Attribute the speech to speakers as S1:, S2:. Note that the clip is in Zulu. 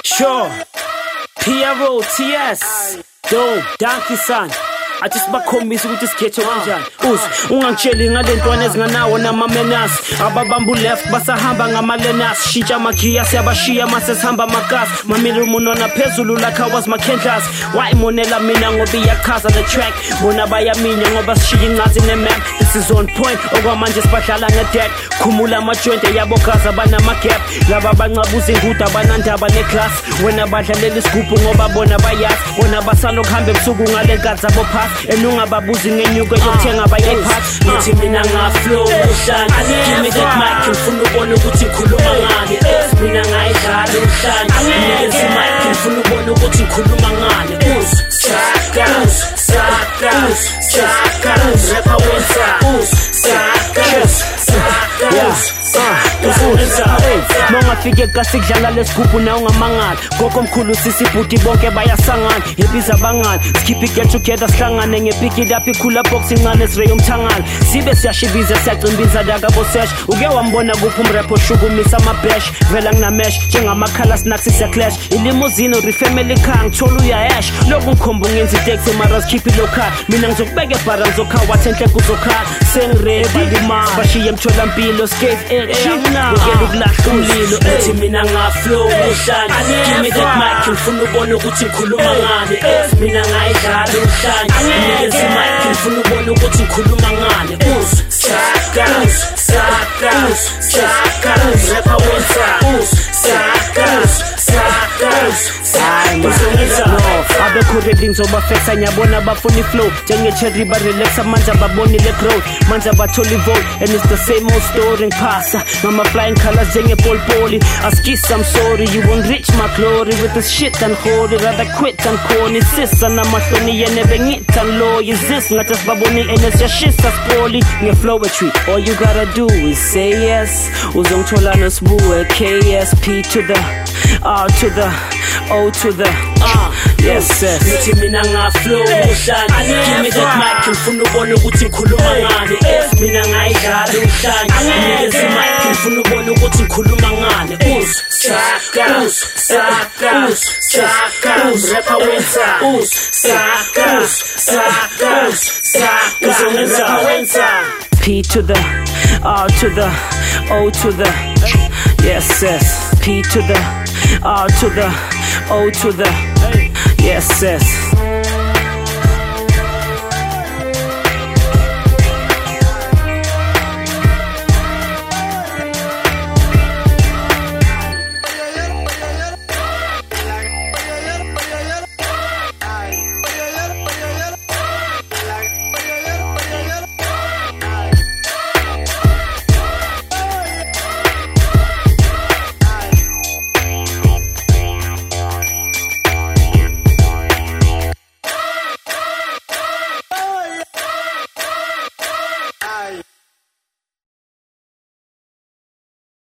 S1: Sure. PRO, TS. Dope, Donkey Son. Just bakhombisa ukuthi isikhetho kanjani. Ungangitsheli ngalentwana ezinganawo namamenas. Ababambu left basahamba ngamalenas. Shintsha amagiya siyabashiya mase sihamba amagas. Mamile umunona phezulu like I was Makhendlas. Wayimonela mina ngoba iyakhaza the track. Bona bayaminya ngoba sishiya incazi nemap. This is on point okwamanje sibadlala ngedeck. Khumula amajoint yabogaza banamagap. Laba bancabuza inguda banandaba neclass. Wena badlalela isigubhu ngoba bona bayazi. Bona basalo kuhambe ebusuku ngale nkazi zabo phansi. Enungababuzi ngenyuko yokuthenga bayayiphatha. Ngithi mina ngaflow uhlanje. Give me that mic ngifuna ubona ukuthi ngikhuluma ngani. Mina ngayidlala uhlanje. Ngeze mic ngifuna ubona ukuthi ngikhuluma ngani. Saka rapper wenza. Mongafike kasikudlala lesigubhu na ungamangala. Gokomkhulu sisibhuti bonke bayasangana. Ebiza abangani skip it get together sihlangane ngepick it up ikhula box incane sireyo umthangala. Sibe siyashibiza siyacimbiza daka bosesh. Uke wambona kuphi umrap oshukumisa amabash. Vela nginamesh njengamakhala snacks siyaclash. Ilimuzino refamily car ngithola uyahash. Lokhu ngikhomba ngenza itaxi mara skip it local. Mina ngizokubeka ebhara ngizokhawa athenhle kuzokhala. Sengireba imali bashiye emtholampilo skate China ngeke ukulahla umlilo. Ethi mina ngaflow uhlanje. Give me that mic ngifuna ubona ukuthi ngikhuluma ngani. Mina ngayidlala uhlanje. Ngeze mic ngifuna ubona ukuthi ngikhuluma ngani. Saka rapper wenza. Abekhuleli ngizobafexa nyabona bafuna iflow. Njengecherry barelaxa manje babonile growth. Manje bathola ivote and it's the same old story ngiphasa. Ngama flying colors njengepolpoli. Askis I'm sorry you won't reach my glory with this shit unholy. Rather quit than corny. Sisa namahloni yene bengita loyal. This ngathi sibaboni enesiyashisa spoli. Ngeflowetry all you gotta do is say yes. Uzongithola nosibuwe KSP to the R to the O to the yes yes. Nithi mina ngaflow uhlanje. Give me that mic ngifuna ubona ukuthi ngikhuluma ngani. Mina ngayidlala uhlanje. Ngeze mic ngifuna ubona ukuthi ngikhuluma ngani. Saka rapper wenza. Saka P to the R to the O to the yes yes. P to the R to the O to the yes yes.